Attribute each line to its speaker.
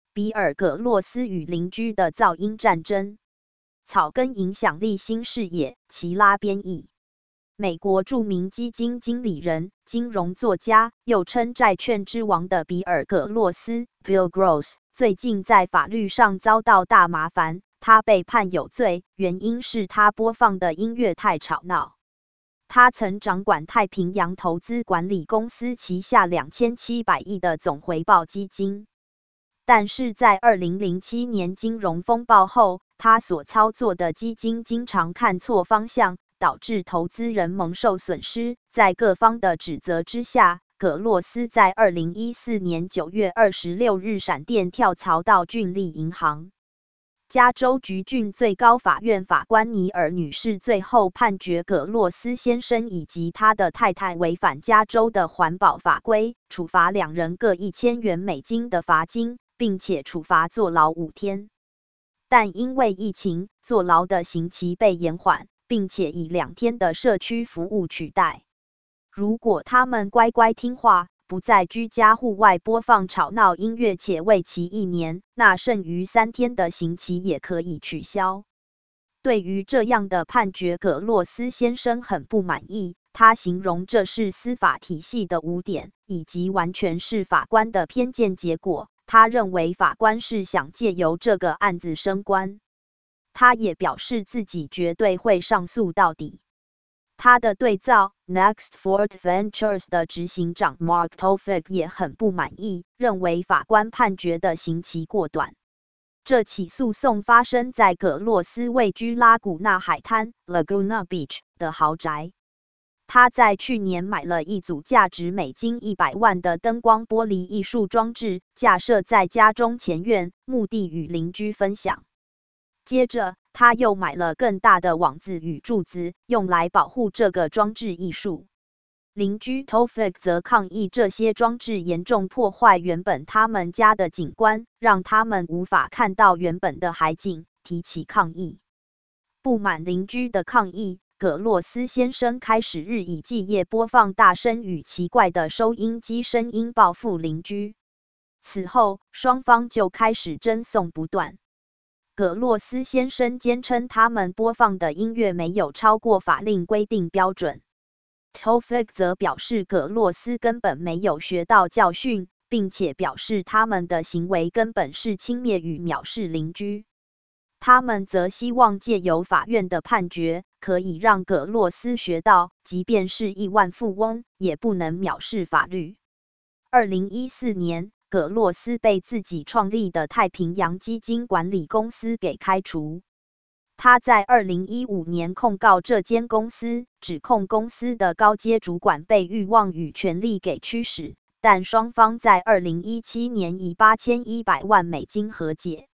Speaker 1: 比尔·葛洛斯与邻居的噪音战争。草根影响力新视野，齐拉编译。美国著名基金经理人、金融作家，又称债券之王的比尔·葛洛斯 （Bill Gross） 最近在法律上遭到大麻烦，他被判有罪，原因是他播放的音乐太吵闹。他曾掌管太平洋投资管理公司旗下2700亿的总回报基金，但是在2007年金融风暴后，他所操作的基金经常看错方向，导致投资人蒙受损失。在各方的指责之下，葛洛斯在2014年9月26日闪电跳槽到郡立银行。加州橘郡最高法院法官尼尔女士最后判决葛洛斯先生以及他的太太违反加州的环保法规，处罚两人各$1000的罚金，并且处罚坐牢5天。但因为疫情，坐牢的刑期被延缓，并且以2天的社区服务取代。如果他们乖乖听话，不在居家户外播放吵闹音乐，且为期1年，那剩余3天的刑期也可以取消。对于这样的判决，葛洛斯先生很不满意，他形容这是司法体系的污点，以及完全是法官的偏见结果。他认为法官是想借由这个案子升官。他也表示自己绝对会上诉到底。他的对造 Next Ford Ventures 的执行长 Mark Tofik 也很不满意，认为法官判决的刑期过短。这起诉讼发生在葛洛斯位居拉古纳海滩 Laguna Beach 的豪宅。他在去年买了一组价值$100万的灯光玻璃艺术装置，架设在家中前院，目的与邻居分享。接着，他又买了更大的网子与柱子，用来保护这个装置艺术。邻居 Tofik 则抗议这些装置严重破坏原本他们家的景观，让他们无法看到原本的海景，提起抗议。不满邻居的抗议，葛洛斯先生开始日以继夜播放大声与奇怪的收音机声音报复邻居。此后，双方就开始争讼不断。葛洛斯先生坚称他们播放的音乐没有超过法令规定标准。Tofik 则表示葛洛斯根本没有学到教训，并且表示他们的行为根本是轻蔑与藐视邻居。他们则希望借由法院的判决，可以让葛洛斯学到，即便是亿万富翁，也不能藐视法律。2014年，葛洛斯被自己创立的太平洋基金管理公司给开除。他在2015年控告这间公司，指控公司的高阶主管被欲望与权力给驱使，但双方在2017年以$8100万和解。